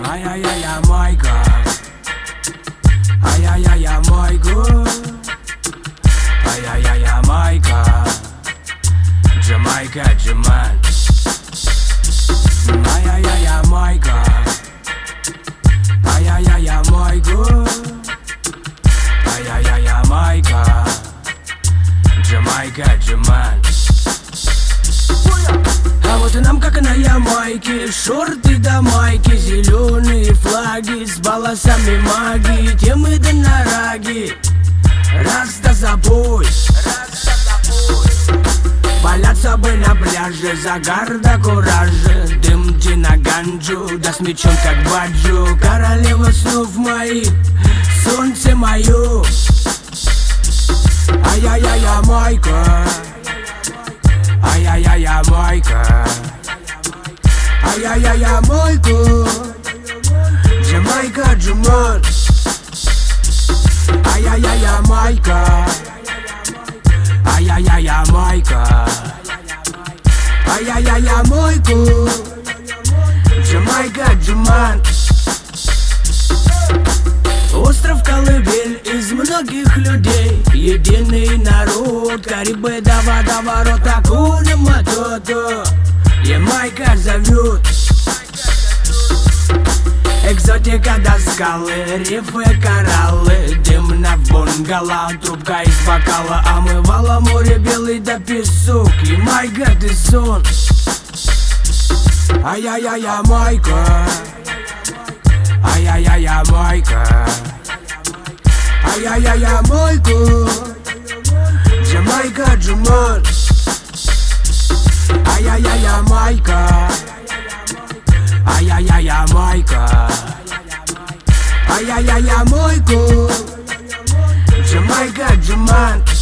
Ай-яй-яй, Ямайка. Ай-яй-яй, Ямайка. Ай-яй-яй, Ямайка. Джамайка, Джаман. Ай-яй-яй, Ямайка. Ай-яй-яй, Ямайка. Ай-яй-яй, Ямайка. Джамайка, Джаман. А вот и нам, как на Ямайке, шорты до майки, зеленые флаги с балласами магии, темы да нараги, раз да забой. Валяться бы на пляже, загар да кураж, дым джина ганджу, да с мечом как баджу, королева снов моих, солнце мое. Ай-яй-яй, Ямайка. Ай-яй-яй, Ямайка. Ай-яй-яй, Ямайка. Джамайка, Джаман. Ай-яй-яй, Ямайка. Ай-яй-яй, Ямайка. Ай-яй-яй, Ямайка. Джамайка, Джаман. Остров колыбель из многих людей, единый народ, Карибы до водоворот, Акуна Матото, Ямайка зовет. Экзотика до скалы, рифы, кораллы, дым на бунгало, трубка из бокала, омывало море белый да песок, Ямайка ты сон. Ай-яй-яй, Ямайка. Ай-яй-яй, Ямайка. Ай-яй-яй, Ямайка. Джамайка, Джаман. Ай-яй-яй, Ямайка. Ай-яй-яй, Ямайка. Ай-яй-яй, Ямайка. Джамайка, Джаман.